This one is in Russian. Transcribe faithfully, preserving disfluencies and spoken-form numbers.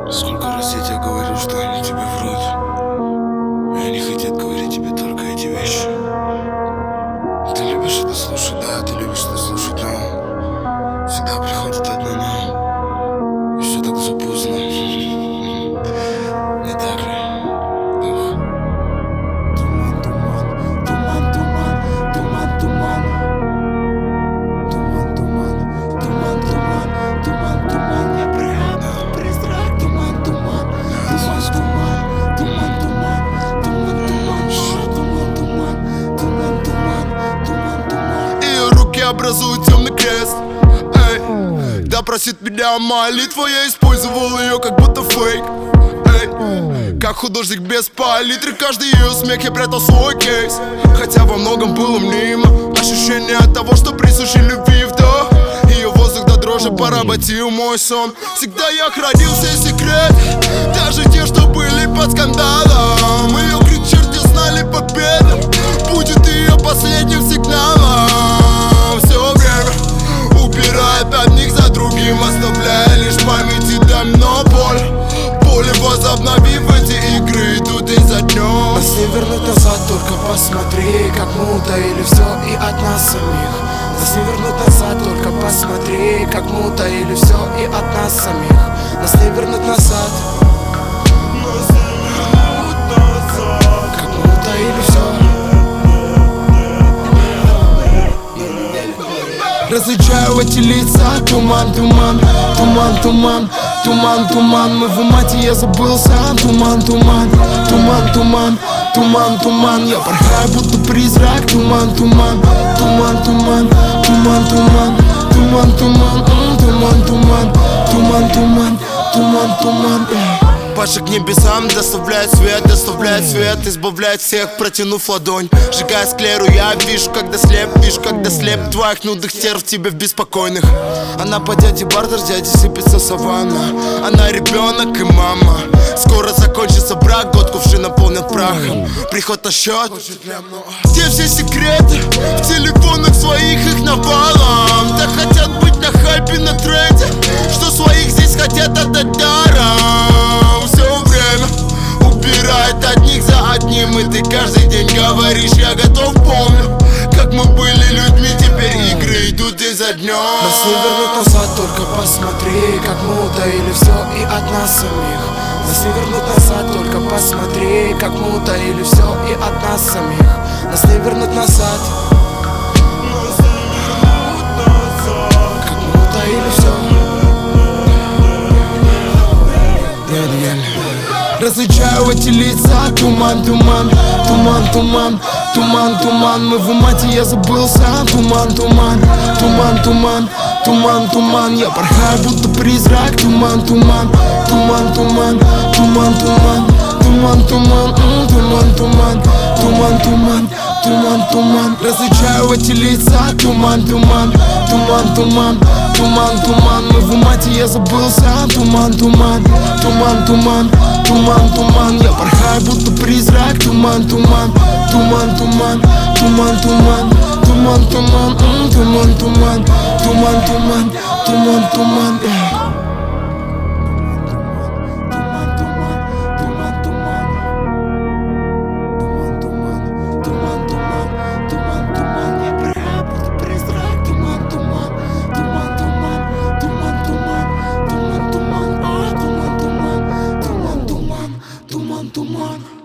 Сколько раз я тебе говорю, что они тебе врут, и они хотят говорить тебе только эти вещи. Ты любишь это слушать, да, ты любишь это слушать, но всегда приходит одно но, и все так запоздно. Не так ли? Дух. Туман, туман, туман, туман, туман, туман. Туман, туман, туман, туман, туман, туман. Я прятал призрак. Туман, туман, туман, туман, туман, туман, туман, туман, туман, туман, туман, туман, туман. Ее руки образуют темный крест. Эй, да просит меня молитва, я использовал ее как будто фейк. Эй, как художник без палитры, каждый ее смех я прятал в свой кейс. Хотя во многом было мимо ощущение от того, что присущи любви вдох. Ее воздух до дрожи поработил мой сон. Всегда я хранил все секреты, даже те, что были под скандалом. Ее крик черти знали победу, будет ее последним сигналом. Все время убирает одних за другим, оставляя лишь памяти давно боль. Боли возобновив эти игры, идут изо днем. Нас не вернуть назад, только посмотри, как мы утаили все и от нас самих. Нас не вернуть назад, только посмотри, как мы утаили все и от нас самих. Нас не вернуть назад, как мы утаили все. Различаю эти лица, туман, туман, туман, туман, туман, туман. Мы в умате, я забыл сам. Туман, туман, туман, туман, туман, туман. Я порхаю, будто призрак. Туман, туман, туман, туман, туман, туман, туман, туман, туман, туман, туман, туман, туман, туман. Паша к небесам доставляет свет, доставляет свет, избавляет всех, протянув ладонь. Сжигая склеру, я вижу, когда слеп, вижу, когда слеп. Твоих нудных стерв тебе в беспокойных. Она по дяде Бардер, дяде сыпется саванна. Она ребенок и мама. Скоро закончится брак, год кувшин наполнен прахом. Приход на счет. Где все секреты? В телефонах своих их навалом. Так хотят быть на хайпе, на тренде, что своих здесь хотят отдать даром. Все время убирает одних за одним, и ты каждый день говоришь: я готов, помню, как мы были людьми, теперь игры идут изо днем. Нас не вернуть назад, только посмотри, как мы утаили все и от нас самих. Нас не вернуть назад, только посмотри, как мы утаили все и от нас самих. Нас не вернуть назад, как мы утаили все. Различаю эти лица, туман, туман, туман, туман, туман, туман. Мы в умате, я забыл сам. Туман, туман, туман, туман, туман, туман. Я порхаю, будто призрак. Туман, туман, туман, туман, туман, туман, туман, туман, туман, туман, туман, туман, туман, туман. Различаю эти лица, туман, туман, туман, туман, туман, туман. Мы в умате, я забыл сам. Туман, туман, туман, туман, туман, туман. Я порхаю, будто призрак. Туман, туман, туман, туман, туман, туман, туман, туман, туман, туман, туман, туман, туман, туман. Туман, туман.